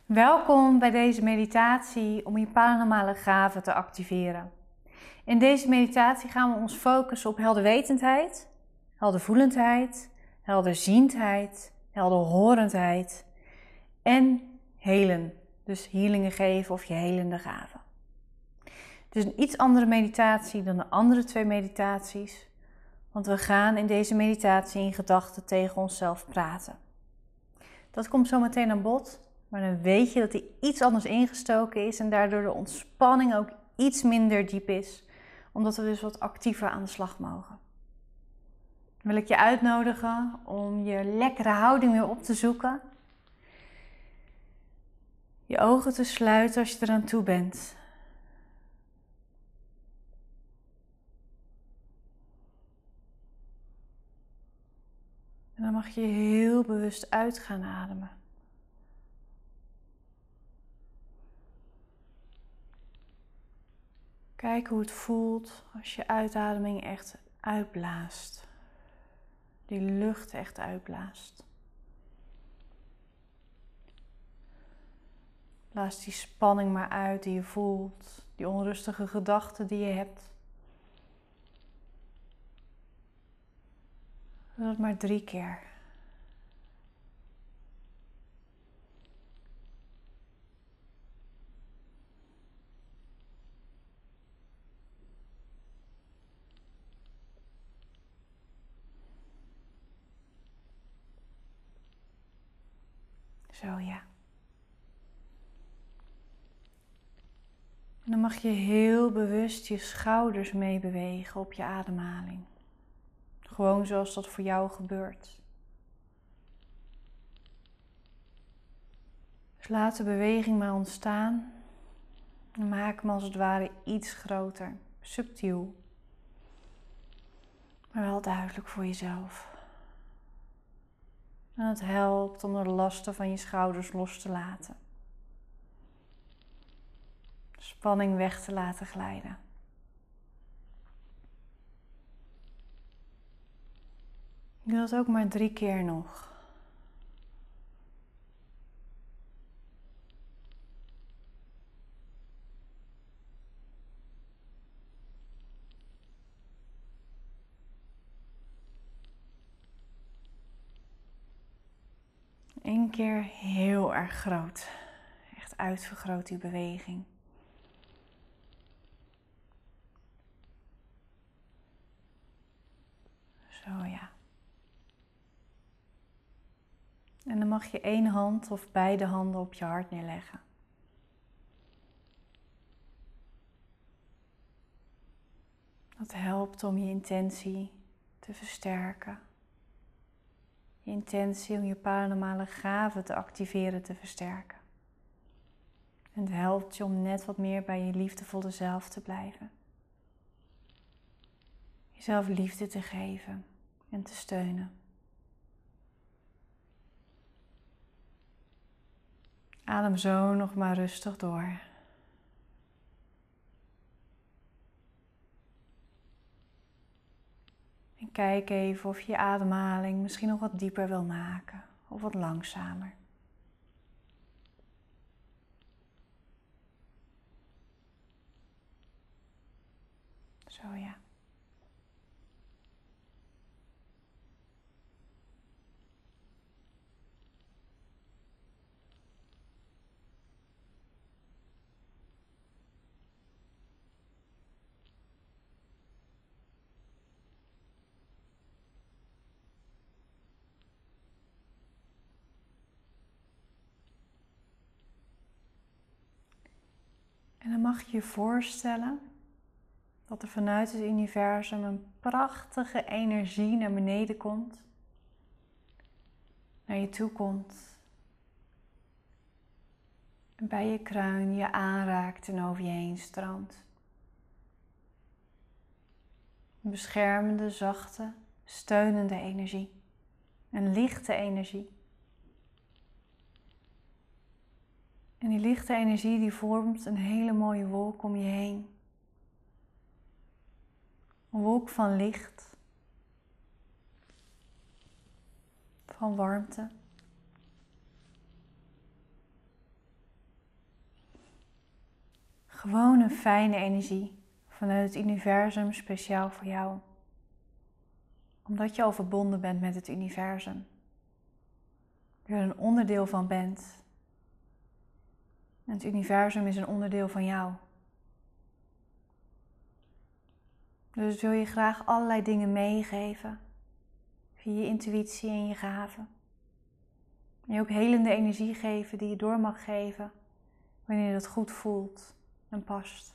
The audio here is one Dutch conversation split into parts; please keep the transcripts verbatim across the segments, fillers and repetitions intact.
Welkom bij deze meditatie om je paranormale gaven te activeren. In deze meditatie gaan we ons focussen op helderwetendheid, heldervoelendheid, helderziendheid, helderhorendheid en helen. Dus healingen geven of je helende gaven. Het is een iets andere meditatie dan de andere twee meditaties, want we gaan in deze meditatie in gedachten tegen onszelf praten. Dat komt zo meteen aan bod. Maar dan weet je dat hij iets anders ingestoken is en daardoor de ontspanning ook iets minder diep is. Omdat we dus wat actiever aan de slag mogen. Dan wil ik je uitnodigen om je lekkere houding weer op te zoeken. Je ogen te sluiten als je eraan toe bent. En dan mag je heel bewust uit gaan ademen. Kijk hoe het voelt als je uitademing echt uitblaast. Die lucht echt uitblaast. Blaas die spanning maar uit die je voelt. Die onrustige gedachten die je hebt. Doe dat maar drie keer. Zo ja. En dan mag je heel bewust je schouders meebewegen op je ademhaling. Gewoon zoals dat voor jou gebeurt. Dus laat de beweging maar ontstaan. En maak hem als het ware iets groter, subtiel. Maar wel duidelijk voor jezelf. En het helpt om de lasten van je schouders los te laten. Spanning weg te laten glijden. Ik doe dat ook maar drie keer nog. Eén keer heel erg groot. Echt uitvergroot die beweging. Zo ja. En dan mag je één hand of beide handen op je hart neerleggen. Dat helpt om je intentie te versterken. Je intentie om je paranormale gaven te activeren te versterken. En het helpt je om net wat meer bij je liefdevolle zelf te blijven. Jezelf liefde te geven en te steunen. Adem zo nog maar rustig door. En kijk even of je je ademhaling misschien nog wat dieper wil maken of wat langzamer. Zo ja. En dan mag je je voorstellen dat er vanuit het universum een prachtige energie naar beneden komt, naar je toe komt en bij je kruin je aanraakt en over je heen stroomt. Een beschermende, zachte, steunende energie, een lichte energie. En die lichte energie die vormt een hele mooie wolk om je heen. Een wolk van licht, van warmte. Gewoon een fijne energie vanuit het universum speciaal voor jou. Omdat je al verbonden bent met het universum. Je er een onderdeel van bent. En het universum is een onderdeel van jou. Dus wil je graag allerlei dingen meegeven. Via je intuïtie en je gaven. En je ook helende energie geven die je door mag geven. Wanneer je dat goed voelt en past.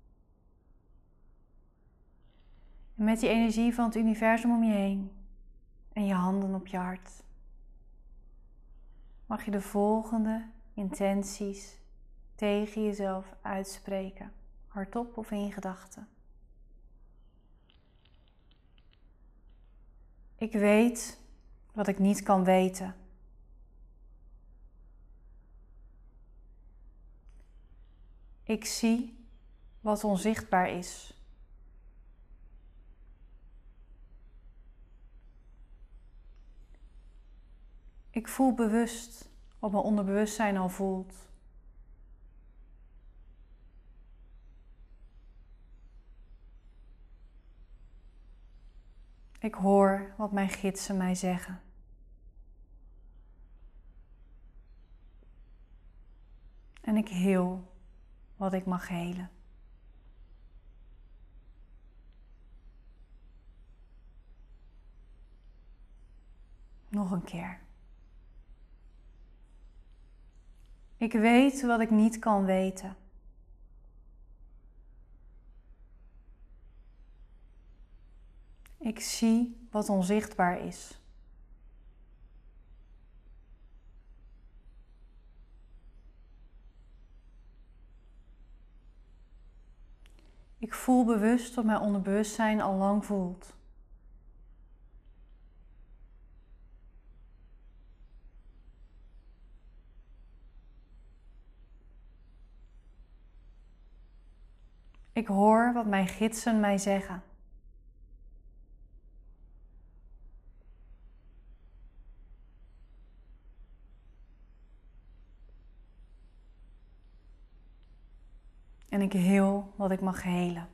En met die energie van het universum om je heen. En je handen op je hart. Mag je de volgende intenties tegen jezelf uitspreken. Hardop of in je gedachten. Ik weet wat ik niet kan weten. Ik zie wat onzichtbaar is. Ik voel bewust wat mijn onderbewustzijn al voelt. Ik hoor wat mijn gidsen mij zeggen. En ik heel wat ik mag helen. Nog een keer. Ik weet wat ik niet kan weten. Ik zie wat onzichtbaar is. Ik voel bewust wat mijn onderbewustzijn al lang voelt. Ik hoor wat mijn gidsen mij zeggen. En ik heel wat ik mag helen.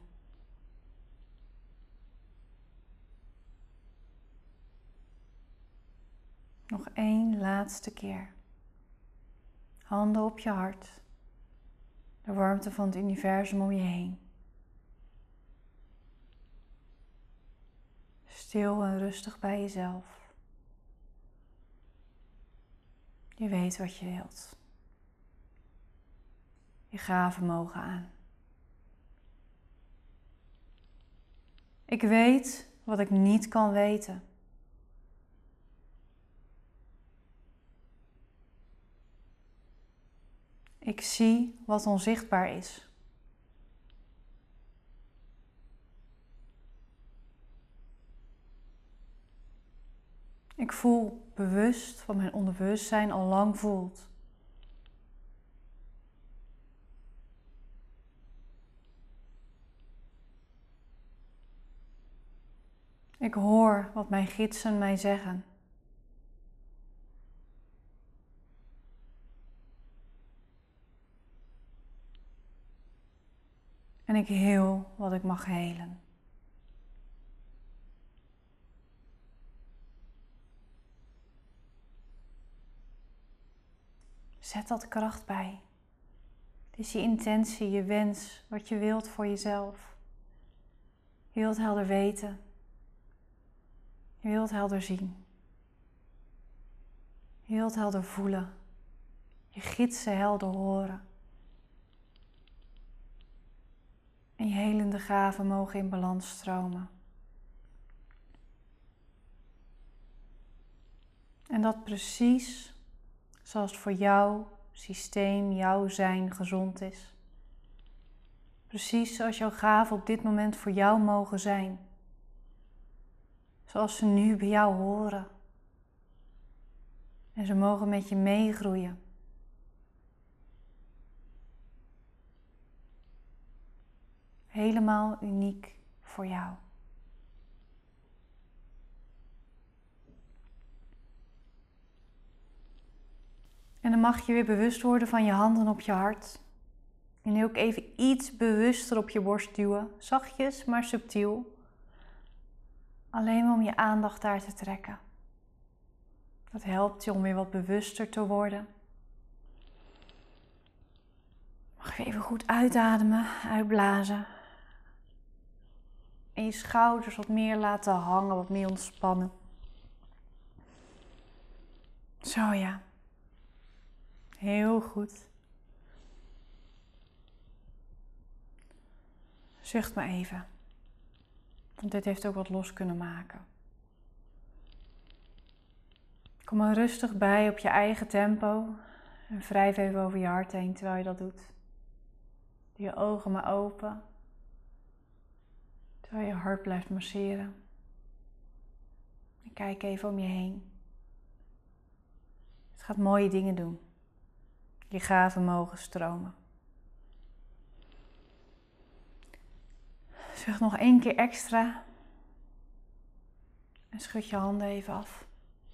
Nog één laatste keer. Handen op je hart. De warmte van het universum om je heen. Stil en rustig bij jezelf. Je weet wat je wilt. Je gaven mogen aan. Ik weet wat ik niet kan weten. Ik zie wat onzichtbaar is. Ik voel bewust wat mijn onderbewustzijn al lang voelt. Ik hoor wat mijn gidsen mij zeggen. En ik heel wat ik mag helen. Zet dat kracht bij. Het is je intentie, je wens, wat je wilt voor jezelf. Je wilt helder weten. Je wilt helder zien. Je wilt helder voelen. Je gidsen helder horen. En je helende gaven mogen in balans stromen. En dat precies zoals het voor jouw systeem, jouw zijn gezond is. Precies zoals jouw gaven op dit moment voor jou mogen zijn. Zoals ze nu bij jou horen. En ze mogen met je meegroeien. Helemaal uniek voor jou. En dan mag je weer bewust worden van je handen op je hart. En nu ook even iets bewuster op je borst duwen. Zachtjes, maar subtiel. Alleen maar om je aandacht daar te trekken. Dat helpt je om weer wat bewuster te worden. Mag je even goed uitademen, uitblazen. En je schouders wat meer laten hangen, wat meer ontspannen. Zo ja. Heel goed. Zucht maar even. Want dit heeft ook wat los kunnen maken. Kom er rustig bij op je eigen tempo. En wrijf even over je hart heen terwijl je dat doet. Doe je ogen maar open. Terwijl je hart blijft masseren. En kijk even om je heen. Het gaat mooie dingen doen. Je gaven mogen stromen. Zucht nog één keer extra. En schud je handen even af.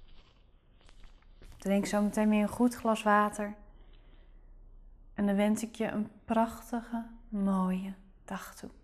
Drink zo meteen weer een goed glas water. En dan wens ik je een prachtige, mooie dag toe.